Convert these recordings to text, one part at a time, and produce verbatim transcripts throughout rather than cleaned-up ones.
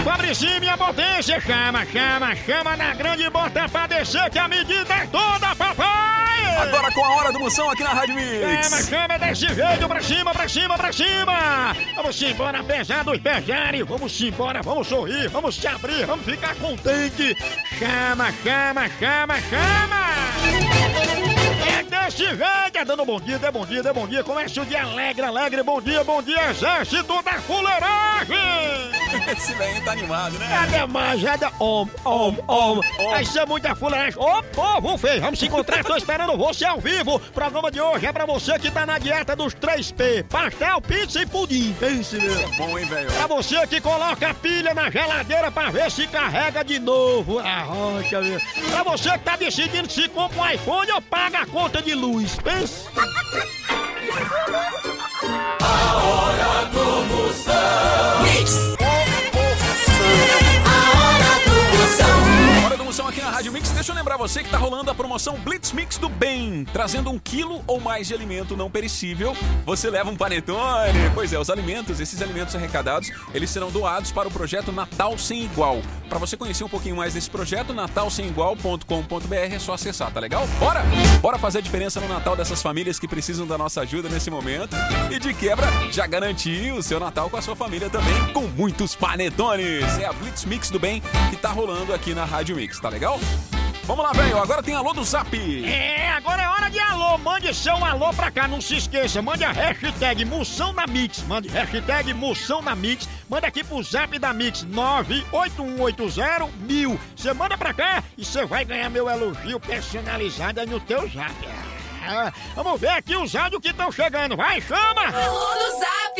Fabricinho, minha potência, chama, chama, chama na grande e bota pra descer que a medida é toda, papai! Agora com a hora do Moção aqui na Rádio Mix. Chama, chama desse jeito, pra cima, pra cima, pra cima! Vamos embora, apesar dos pesares, vamos embora, vamos sorrir, vamos se abrir, vamos ficar contente! Chama, chama, chama, chama! É desse jeito, é dando bom dia, dê bom dia, dê bom dia, começa o dia alegre, alegre, bom dia, bom dia, exército da fuleiragem! Esse velho tá animado, né? É demais, é da om, om, om. Vai ser muita fuleiragem. Ô, povo feio, vamos se encontrar, tô esperando você ao vivo. O programa de hoje é pra você que tá na dieta dos três P: pastel, pizza e pudim. Pense, meu. É bom, hein, velho? Pra você que coloca a pilha na geladeira pra ver se carrega de novo. A rocha, meu. Pra você que tá decidindo se compra um iPhone ou paga a conta de luz. Pense. A hora do Moção. Hora do Moção aqui na Rádio Mix. Deixa eu lembrar você que tá rolando a promoção Blitz Mix do Bem. Trazendo um quilo ou mais de alimento não perecível, você leva um panetone. Pois é, os alimentos, esses alimentos arrecadados, eles serão doados para o projeto Natal Sem Igual. Para você conhecer um pouquinho mais desse projeto, natal sem igual ponto com ponto b r, é só acessar, tá legal? Bora! Bora fazer a diferença no Natal dessas famílias que precisam da nossa ajuda nesse momento. E de quebra, já garantir o seu Natal com a sua família também, com muitos panetones. É a Blitz Mix do Bem que tá rolando aqui na Rádio Mix, tá legal? Vamos lá, velho. Agora tem alô do Zap. É, agora é hora de alô. Mande seu alô pra cá, não se esqueça. Mande a hashtag Moção na Mix. Mande hashtag Moção na Mix. Manda aqui pro Zap da Mix nove oito um oito zero mil. Você manda pra cá e você vai ganhar meu elogio personalizado aí no teu Zap. Ah, vamos ver aqui os áudios que estão chegando. Vai, chama! Alô do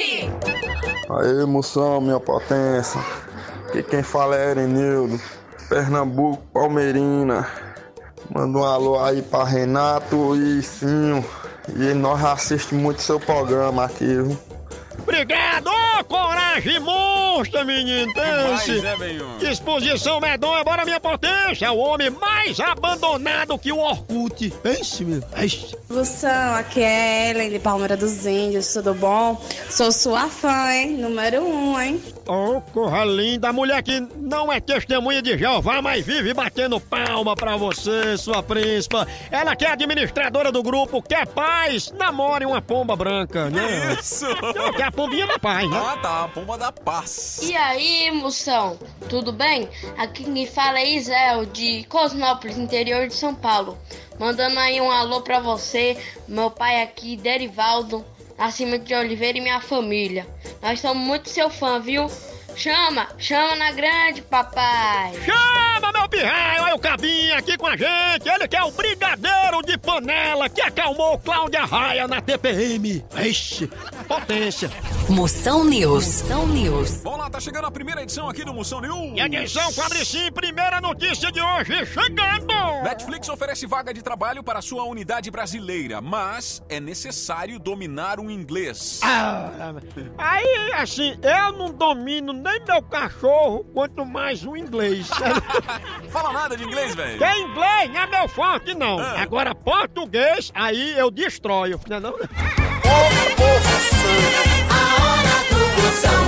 Zap. Aê, Moção, minha potência. E quem fala é Erenildo, Pernambuco, Palmeirina. Manda um alô aí pra Renato e Cinho. E nós assistimos muito seu programa aqui, viu? Obrigado! Ô, coragem monstra, menino! Demais, Pense. né, velho? Disposição medonha, bora minha potência! O homem mais abandonado que o Orkut. Pense, meu. Pense. Moção, aqui é Ellen de Palmeira dos Índios, tudo bom? Sou sua fã, hein? Número um, hein? Ô, oh, corra linda! A mulher que não é testemunha de Jeová, mas vive batendo palma pra você, sua príncipa. Ela que é administradora do grupo Quer Paz, namore uma pomba branca, né? Isso! Não, que é a pombinha da paz, né? Ah, tá. A pomba da paz. E aí, moção, tudo bem? Aqui quem fala é Isel, de Cosmópolis, interior de São Paulo. Mandando aí um alô pra você, meu pai aqui, Derivaldo, Nascimento de Oliveira e minha família. Nós somos muito seu fã, viu? Chama, chama na grande, papai. Chama, meu pirraio, olha o Cabinha aqui com a gente. Ele que é o brigadeiro de panela que acalmou Cláudia Raia na T P M. Ixi, potência. Moção News. Moção News. Vamos lá, tá chegando a primeira edição aqui do Moção News. E atenção, Fabricinho, primeira notícia de hoje, chegando. Netflix oferece vaga de trabalho para sua unidade brasileira, mas é necessário dominar o inglês. Ah, aí, assim, eu não domino nem meu cachorro, quanto mais o inglês. Fala nada de inglês, velho. Que inglês não é meu forte, não. Ah. Agora, português, aí eu destroio, não é não? A hora do Moção.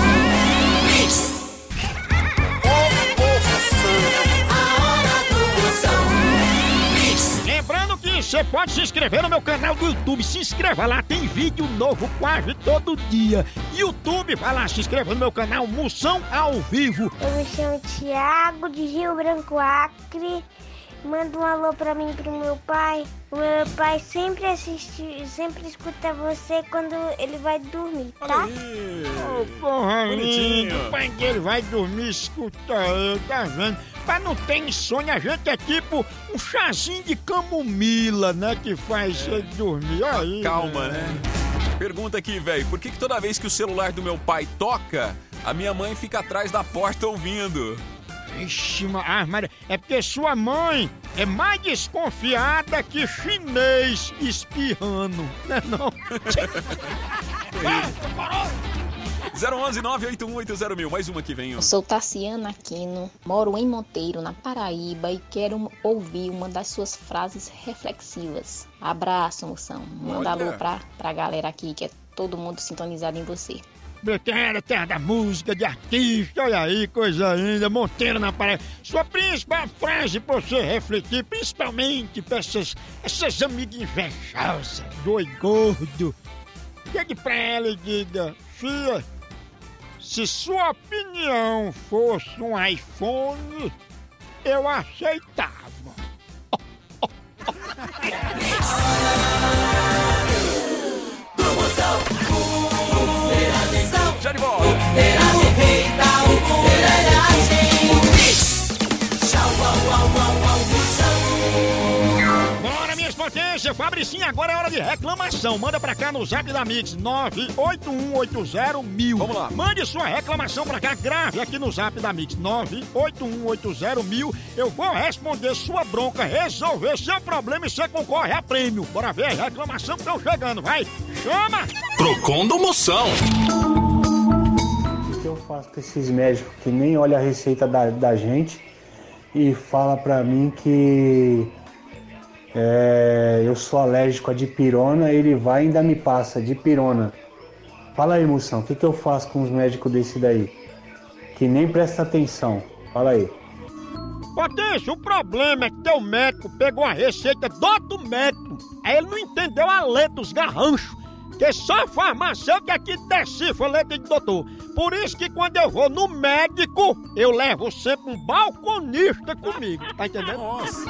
A hora do Moção. Lembrando que você pode se inscrever no meu canal do YouTube. Se inscreva lá, tem vídeo novo quase todo dia. YouTube, vai lá, se inscreva no meu canal Moção ao Vivo. Eu me chamo Thiago, de Rio Branco, Acre. Manda um alô pra mim e pro meu pai. O meu pai sempre assiste, sempre escuta você quando ele vai dormir, tá? Ô, porra linda, o pai dele vai dormir, escuta ele, tá vendo? Pra não ter insônia, a gente é tipo um chazinho de camomila, né, que faz você dormir. Aí, Calma, né? Pergunta aqui, velho. Por que, que toda vez que o celular do meu pai toca, a minha mãe fica atrás da porta ouvindo? Ixi, ah, Maria, é porque sua mãe é mais desconfiada que chinês espirrando, né não? zero onze nove oito um oito zero mil. Mais uma que vem. Eu sou Tassiana Aquino, moro em Monteiro, na Paraíba, e quero ouvir uma das suas frases reflexivas. Abraço, moção. Manda Olha. alô pra, pra galera aqui, que é todo mundo sintonizado em você. Africana, terra da música, de artista, olha aí, coisa linda, Monteiro na parede. Sua principal frase pra você refletir, principalmente pra essas, essas amigas invejosas, doido gordo. Chegue pra ela e diga, filha, se sua opinião fosse um iPhone, eu aceitava. Já de volta. Bora, minhas potências, Fabricinha, agora é hora de reclamação. Manda pra cá no zap da Mix nove oito um oito zero mil. Vamos lá. Mande sua reclamação pra cá, grave aqui no zap da Mix nove oito um oito zero mil. Eu vou responder sua bronca, resolver seu problema e você concorre a prêmio. Bora ver a reclamação que estão chegando, vai. Chama! Procon do Moção. O que eu faço com esses médicos que nem olham a receita da, da gente e fala pra mim que é, eu sou alérgico a dipirona, ele vai e ainda me passa dipirona. Fala aí, Moção, o que, que eu faço com os médicos desse daí? Que nem presta atenção. Fala aí. Potência, o problema é que teu médico pegou a receita do outro médico. Aí ele não entendeu a letra dos garranchos. Que só farmacêutico é que decifra a letra de doutor. Por isso que quando eu vou no médico, eu levo sempre um balconista comigo. Tá entendendo? Nossa.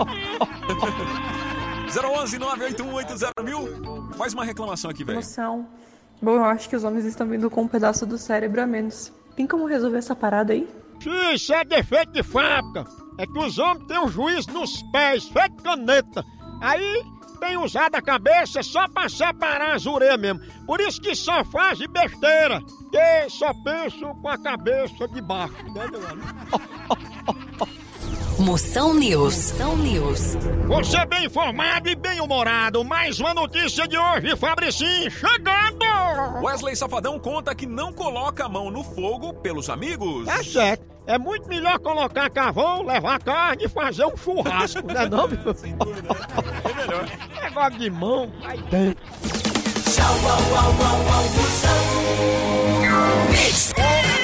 zero onze nove oito um oito zero mil. Mais uma reclamação aqui, velho. Moção. Bom, eu acho que os homens estão vindo com um pedaço do cérebro a menos. Tem como resolver essa parada aí? Isso é defeito de fábrica. É que os homens têm um juiz nos pés, feito caneta. Aí tem usado a cabeça só pra separar as orelhas mesmo. Por isso que só faz besteira. Que só penso com a cabeça de baixo. Moção News. Moção News. Você bem informado e bem humorado. Mais uma notícia de hoje, Fabricinho, chegando! Wesley Safadão conta que não coloca a mão no fogo pelos amigos. É certo. É muito melhor colocar carvão, levar carne e fazer um churrasco, não é não, meu? Sem dúvida. É melhor. Negócio de mão, aí dentro. Tchau, au, au, au, au, Moção. Mix.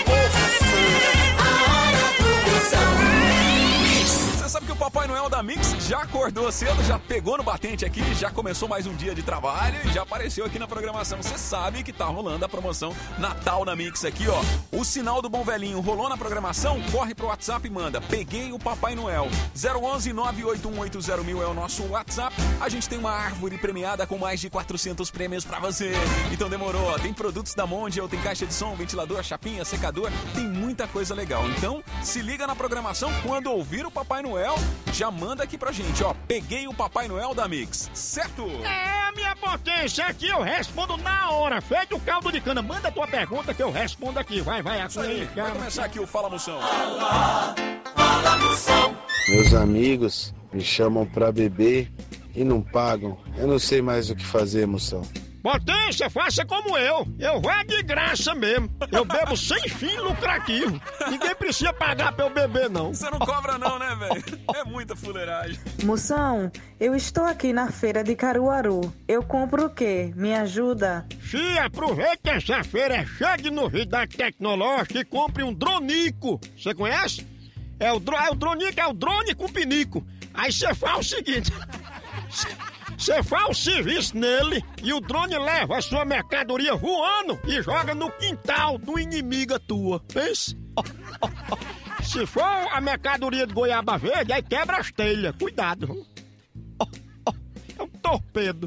A hora do Moção. Você sabe que o Papai Noel da Mix já acordou cedo, já pegou no batente aqui, já começou mais um dia de trabalho e já apareceu aqui na programação. Você sabe que tá rolando a promoção Natal na Mix aqui, ó. O sinal do bom velhinho rolou na programação, corre pro WhatsApp e manda. Peguei o Papai Noel. zero onze nove oito um oito zero mil é o nosso WhatsApp. A gente tem uma árvore premiada com mais de quatrocentos prêmios pra você. Então demorou, ó. Tem produtos da Mondial, tem caixa de som, ventilador, chapinha, secador, tem muita coisa legal. Então se liga na programação, quando ouvir o Papai Noel, já manda aqui pra gente, ó. Peguei o Papai Noel da Mix, certo? É, a minha potência aqui eu respondo na hora. Feito o caldo de cana. Manda a tua pergunta que eu respondo aqui. Vai, vai, Isso aí, aqui. vai começar aqui o Fala Moção. Fala, fala Moção. Meus amigos me chamam pra beber e não pagam. Eu não sei mais o que fazer, Moção. Potência, faça como eu. Eu vou de graça mesmo. Eu bebo sem fim lucrativo. Ninguém precisa pagar pra eu beber, não. Você não cobra não, né, velho? É muita fuleiragem. Moção, eu estou aqui na feira de Caruaru. Eu compro o quê? Me ajuda? Fia, aproveita que essa feira é cheia de novidade tecnológica e compre um dronico. Você conhece? É o, dro... é o dronico, é o drone com pinico. Aí você faz o seguinte... Você faz o serviço nele e o drone leva a sua mercadoria voando e joga no quintal do inimigo tua. Pensa? Se for a mercadoria de goiaba verde, aí quebra as telhas. Cuidado. É um torpedo.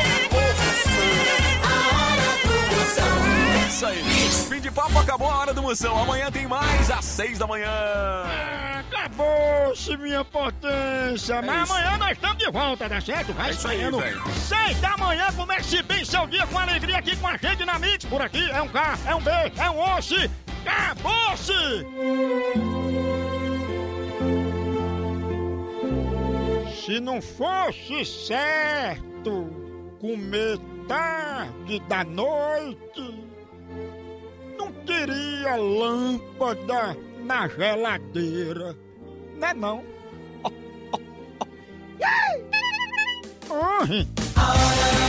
Isso aí. Fim de papo, acabou a hora do Moção. Amanhã tem mais às seis da manhã. Acabou-se, minha potência. É Mas isso. amanhã nós estamos de volta, tá certo? Vai É isso aí, saindo. velho. Seis da manhã, comece bem seu dia com alegria aqui com a gente na Mix. Por aqui é um K, é um B, é um osso. Acabou-se! Se não fosse certo comer tarde da noite, não teria lâmpada na geladeira, né não? Oh, oh, oh. Oh. A hora